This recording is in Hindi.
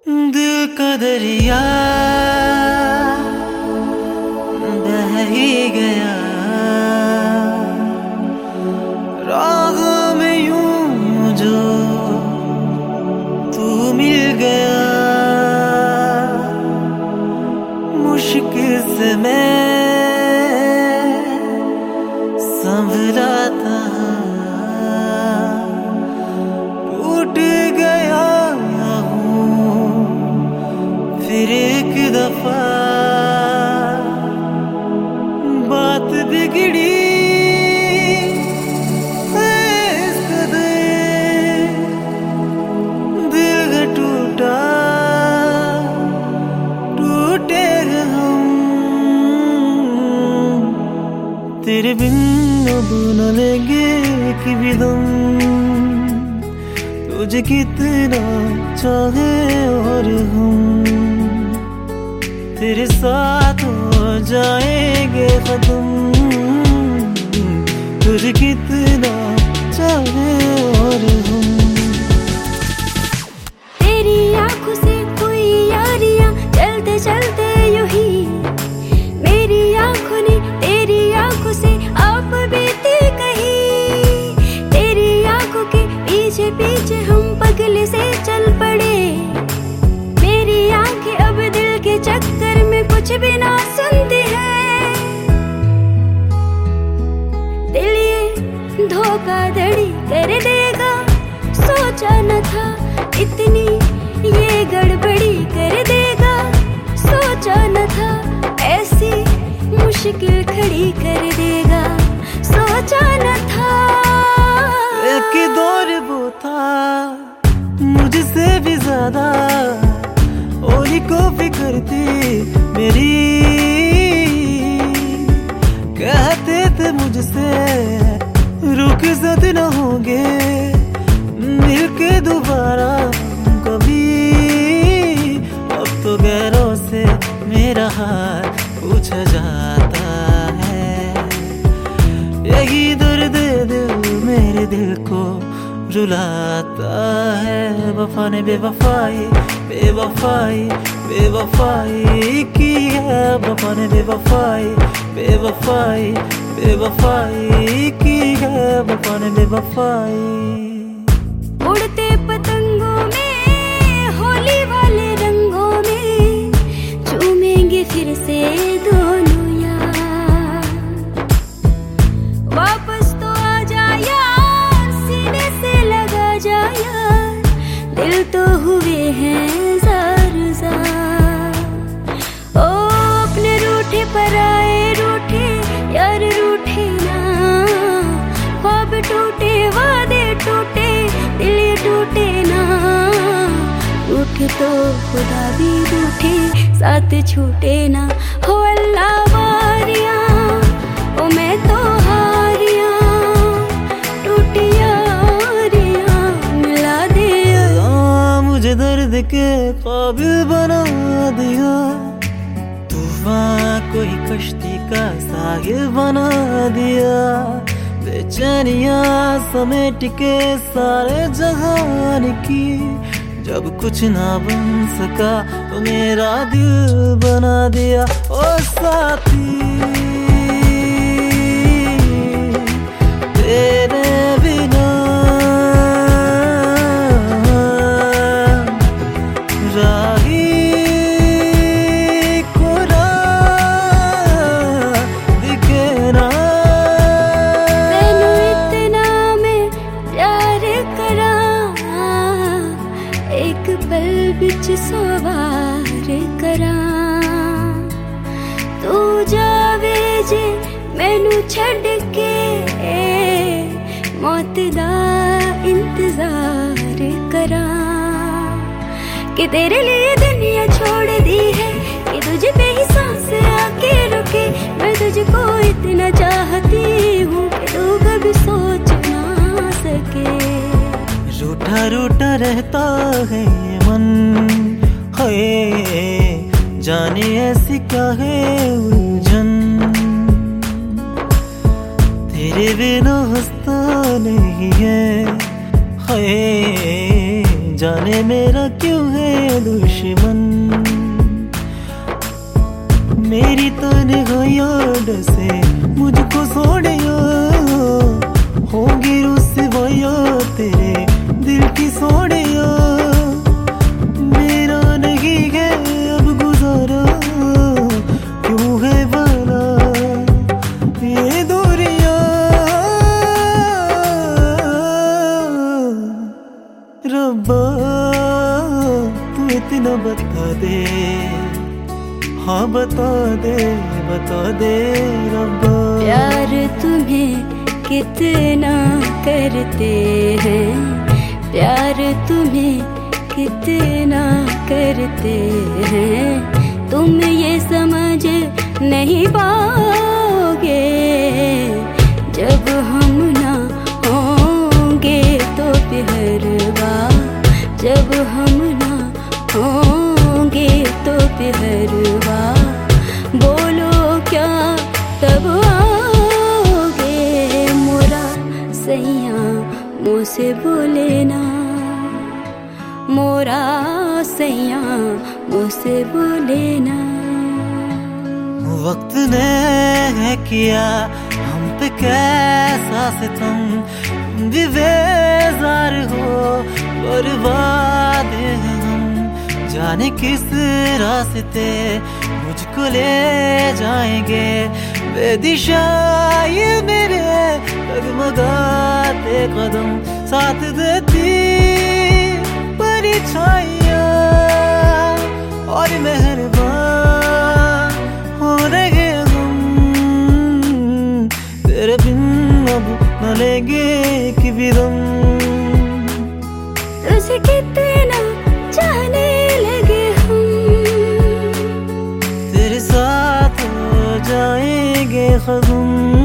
दिल का दरिया बह ही गया, राह में यूं जो तू मिल गया। मुश्किल से मैं संभला था, टूट गया हूँ फिर एक दफा। बात बिगड़ी इस कदर, दिल टूटा टूटेगा हम। तेरे बिन अब न लेंगे कि भी दम, तुझे कितना चाहे और हम तेरे साथ हो जाएंगे खत्म। तुझे कितना चाहे और हम। तेरी आंखों से कोई यारियां चलते चलते यूं ही, मेरी आंखों ने तेरी आंखों से आप बीती कहीं। तेरी आंखों के पीछे पीछे हम पगले से चल पड़े। मेरी आंखें अब दिल के चक्कर में कुछ भी ना सुनती है। दिल ये धोखाधड़ी कर देगा, सोचा न था इतनी ये गड़बड़ी कर देगा। सोचा न था ऐसी मुश्किल खड़ी कर देगा, सोचा न था। एक दौर वो था मुझसे भी ज्यादा, ओली को फिक्र थी मेरी। कहते थे मुझसे रुक सद न होंगे मिलके दोबारा कभी। अब तो गैरों से मेरा हाल पूछा जाता है, यही दर्द दिल मेरे दिल को रुलाता है। वफा ने बेवफाई बेवफाई बेवफाई की है, वफा ने बेवफाई बेवफाई बेवफाई की है, वफा ने बेवफाई। उड़ते पतंगों में होली वाले रंगों में झूमेंगे फिर से दोनों यार। वापस तो आ जा यार, सीने से लगा जा यार, दिल तो हुए हैं जार जार। ओ अपने रूठे पर आए रूठे यार, रूठे ना। ख्वाब टूटे वादे टूटे दिल ये टूटे ना। रूठे तो खुदा भी रूठे साथ छूटे ना। हो अल्लाह वारियां ओ मैं तो हारियां, टूटी यारियां मिला दे। मुझे दर्द के काबिल बना दिया, तूफान कोई कश्ती का साहिल बना दिया। बेचैनियां समेट के सारे जहान की, जब कुछ ना बन सका तो मेरा दिल बना दिया। ओ साथी तेरे बिना राही को राह दिखे ना। तेनू इतना मैं प्यार करा, एक पल बिच सवार करा। तू जावे जे मैनू छड़ के, मौत दा इंतजार करा। कि तेरे लिए दुनिया छोड़ दी है, कि तुझे पे ही सांस आके रुके। मैं तुझको इतना चाहती हूँ कि तू कभी सोच ना सके। रूठा रूठा रहता है ये मन, है जाने ऐसी क्या है उलझन। तेरे बिना हंसता नहीं है जाने मेरा क्यों है दुश्मन। मेरी तन्हाइयां से मुझको सोड़िया, होगी रुसवाइयां तेरे दिल की सोड़िया। मेरा नहीं है अब गुजारा, क्यों है भला ये दूरियां। रब्बा तू इतना बता दे, हाँ बता दे रब्बा। प्यार तुम्हें कितना करते हैं, प्यार तुम्हें कितना करते हैं, तुम ये समझ नहीं पाओगे। जब हम ना होंगे तो पिहरवा, जब हम ना होंगे तो पिहरवा, बोलो क्या तब आओगे। मोरा सैया मुझसे बोले ना, मोरा सैया मुझसे बोले ना। वक्त ने है किया हम पे कैसा सितम, भी बेजार हो बर्बाद हैं हम। जाने किस रास्ते मुझको ले जाएंगे, बेदिशा ये मेरे डगमगाते कदम, साथ देती परछाइयां और मेहरबान हो रहे हम। तेरे बिन अब न लेंगे कि भी दम। तुझे कितना चाहने लगे हम, तेरे साथ हो जाएंगे खत्म।